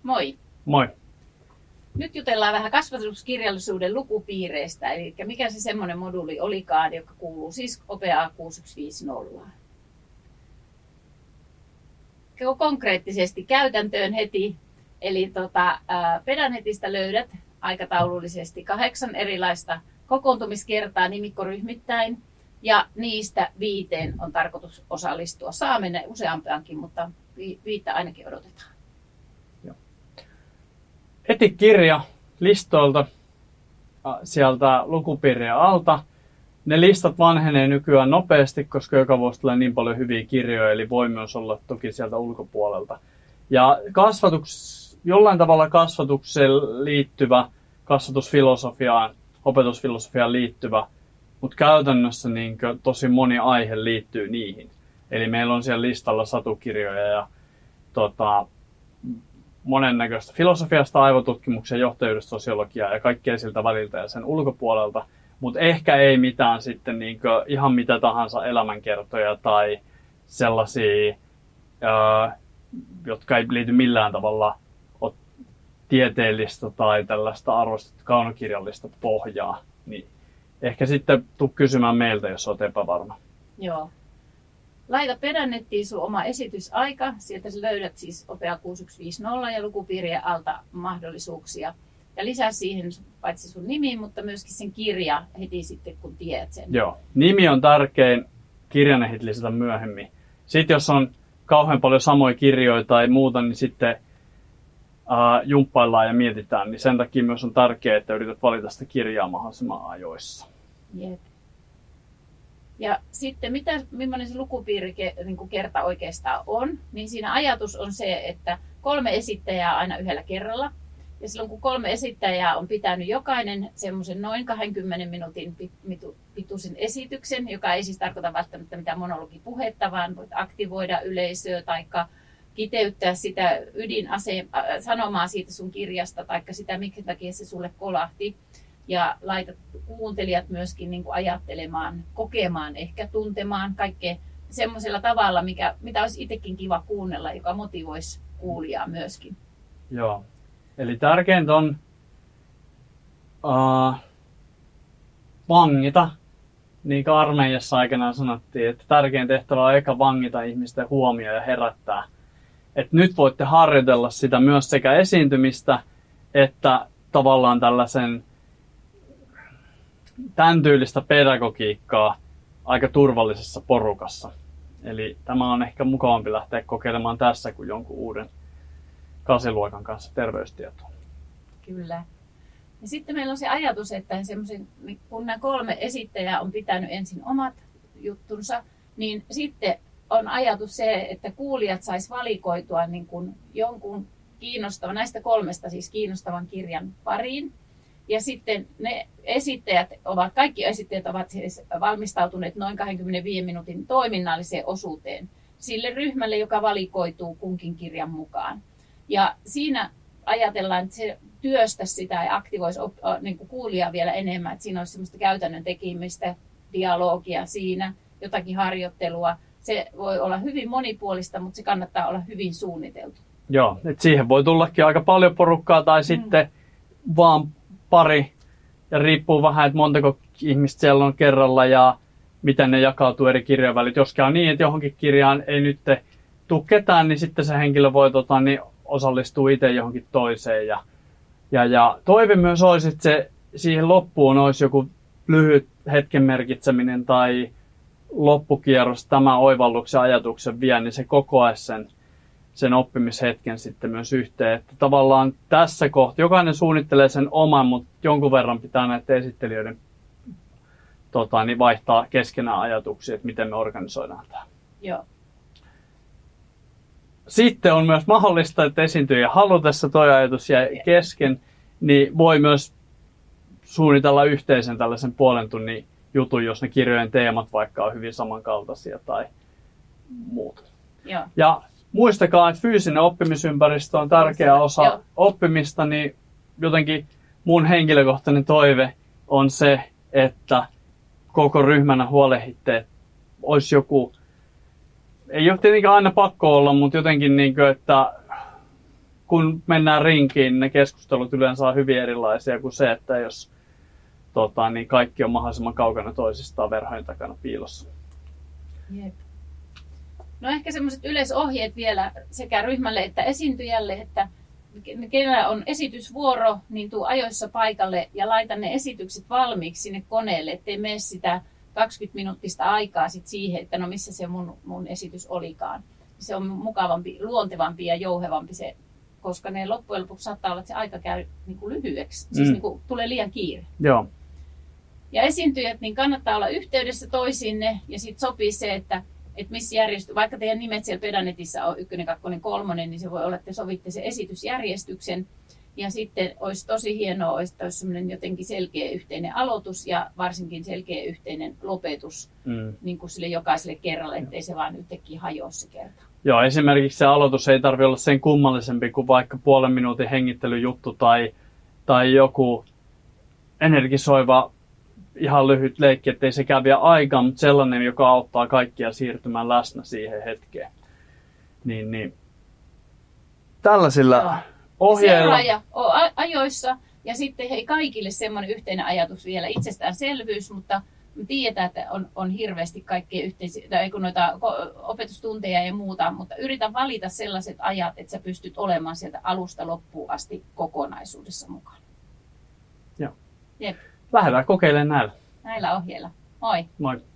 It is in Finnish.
Moi. Moi. Nyt jutellaan vähän kasvatuskirjallisuuden lukupiireistä, eli mikä se semmoinen moduuli olikaan, joka kuuluu siis OPA 6150. Konkreettisesti käytäntöön heti, eli Pedanetista löydät aikataulullisesti 8 erilaista kokoontumiskertaa nimikkoryhmittäin, ja niistä 5 on tarkoitus osallistua. Saa mennä useampiankin, mutta 5 ainakin odotetaan. Eti kirja listoilta sieltä lukupiirien alta. Ne listat vanhenee nykyään nopeasti, koska joka vuosi tulee niin paljon hyviä kirjoja, eli voi myös olla toki sieltä ulkopuolelta. Ja jollain tavalla kasvatukseen liittyvä, kasvatusfilosofiaan, opetusfilosofiaan liittyvä, mutta käytännössä niin tosi moni aihe liittyy niihin. Eli meillä on siellä listalla satukirjoja ja monennäköistä filosofiasta, aivotutkimuksen, johtajuudesta, sosiologiaa ja kaikkea siltä väliltä ja sen ulkopuolelta. Mutta ehkä ei mitään sitten ihan mitä tahansa elämänkertoja tai sellaisia, jotka ei liity millään tavalla tieteellistä tai tällaista arvostettu kaunokirjallista pohjaa. Niin ehkä sitten tuu kysymään meiltä, jos olet epävarma. Joo. Laita Pedanettiin sun oma esitysaika. Sieltä löydät siis OPA 6150 ja lukupiirien alta mahdollisuuksia. Ja lisää siihen paitsi sun nimi, mutta myöskin sen kirja heti sitten, kun tiedät sen. Joo. Nimi on tärkein, kirjan ehdit lisätä myöhemmin. Sitten jos on kauhean paljon samoja kirjoja tai muuta, niin sitten jumppaillaan ja mietitään. Niin sen takia myös on tärkeää, että yrität valita sitä kirjaa mahdollisimman ajoissa. Jep. Ja sitten millainen se lukupiirikerta oikeastaan on, niin siinä ajatus on se, että 3 esittäjää aina yhdellä kerralla. Ja silloin kun 3 esittäjää on pitänyt jokainen semmoisen noin 20 minuutin pituisen esityksen, joka ei siis tarkoita välttämättä mitään monologipuhetta, vaan voit aktivoida yleisöä tai kiteyttää sitä sanomaa siitä sun kirjasta tai sitä, minkä takia se sulle kolahti. Ja laitat kuuntelijat myöskin niin kuin ajattelemaan, kokemaan, ehkä tuntemaan kaikkea semmoisella tavalla, mitä olisi itsekin kiva kuunnella, joka motivoisi kuulijaa myöskin. Joo. Eli tärkeintä on vangita, niin kuin armeijassa aikanaan sanottiin, että tärkein tehtävä on eka vangita ihmisten huomio ja herättää. Että nyt voitte harjoitella sitä myös sekä esiintymistä, että tavallaan tämän tyylistä pedagogiikkaa aika turvallisessa porukassa. Eli tämä on ehkä mukavampi lähteä kokeilemaan tässä kuin jonkun uuden 8-luokan kanssa terveystietoa. Kyllä. Ja sitten meillä on se ajatus, että kun nämä 3 esittäjää on pitänyt ensin omat juttunsa, niin sitten on ajatus se, että kuulijat sais valikoitua niin kuin jonkun näistä 3 siis kiinnostavan kirjan pariin. Ja sitten kaikki esittäjät ovat siis valmistautuneet noin 25 minuutin toiminnalliseen osuuteen sille ryhmälle, joka valikoituu kunkin kirjan mukaan. Ja siinä ajatellaan, että se työstäisi sitä ja aktivoisi niin kuin kuulijaa vielä enemmän, että siinä olisi semmoista käytännön tekemistä, dialogia siinä, jotakin harjoittelua. Se voi olla hyvin monipuolista, mutta se kannattaa olla hyvin suunniteltu. Joo, että siihen voi tullakin aika paljon porukkaa tai sitten vaan pari. Ja riippuu vähän, että montako ihmistä siellä on kerralla ja miten ne jakautuu eri kirjojen välit. Jos käy niin, että johonkin kirjaan ei nyt tule ketään, niin sitten se henkilö voi osallistua itse johonkin toiseen. Ja toive myös olisi, että siihen loppuun olisi joku lyhyt hetken merkitseminen tai loppukierros, tämä oivalluksen ajatuksen vie, niin se kokoaisi sen oppimishetken sitten myös yhteen. Että tavallaan tässä kohtaa jokainen suunnittelee sen oman, mutta jonkun verran pitää näiden esittelijöiden niin vaihtaa keskenään ajatuksia, että miten me organisoidaan tämä. Joo. Sitten on myös mahdollista, että esiintyjä halutessa tuo ajatus jäi kesken, niin voi myös suunnitella yhteisen tällaisen puolen tunnin jutun, jos ne kirjojen teemat vaikka on hyvin samankaltaisia tai muuta. Joo. Ja muistakaa, että fyysinen oppimisympäristö on tärkeä osa oppimista, niin jotenkin mun henkilökohtainen toive on se, että koko ryhmänä huolehditte, että olisi joku, ei ole tietenkään aina pakko olla, mutta jotenkin, että kun mennään rinkiin, ne keskustelut yleensä on hyvin erilaisia kuin se, että jos niin kaikki on mahdollisimman kaukana toisistaan verhojen takana piilossa. Jep. No ehkä semmoiset yleisohjeet vielä sekä ryhmälle että esiintyjälle, että kenellä on esitysvuoro, niin tuu ajoissa paikalle ja laita ne esitykset valmiiksi sinne koneelle, ettei mene sitä 20-minuuttista aikaa sit siihen, että no missä se mun esitys olikaan. Se on mukavampi, luontevampi ja jouhevampi se, koska ne loppujen lopuksi saattaa olla, että se aika käy niin kuin lyhyeksi, siis niin kuin tulee liian kiire. Joo. Ja esiintyjät, niin kannattaa olla yhteydessä toisiinne ja sitten sopii se, että missä vaikka teidän nimet siellä Pedanetissa on 1, 2, 3, niin se voi olla, että te sovitte sen esitysjärjestyksen. Ja sitten olisi tosi hienoa, että olisi sellainen jotenkin selkeä yhteinen aloitus ja varsinkin selkeä yhteinen lopetus niin kuin sille jokaiselle kerralle, ettei se vaan yhtäkkiä hajoa se kerta. Joo, esimerkiksi se aloitus ei tarvitse olla sen kummallisempi kuin vaikka puolen minuutin hengittelyjuttu tai joku energisoiva ihan lyhyt leikki, ettei sekään vie aikaa, mutta sellainen, joka auttaa kaikkia siirtymään läsnä siihen hetkeen. Niin. Tällaisilla ohjeilla. Seuraaja on ajoissa ja sitten hei kaikille semmoinen yhteinen ajatus vielä, itsestäänselvyys, mutta tiedetään, että on hirveästi kaikkea noita opetustunteja ja muuta, mutta yritä valita sellaiset ajat, että sä pystyt olemaan sieltä alusta loppuun asti kokonaisuudessa mukana. Joo. Jep. Lähdetään kokeilemaan näillä. Näillä ohjeilla. Moi! Moi!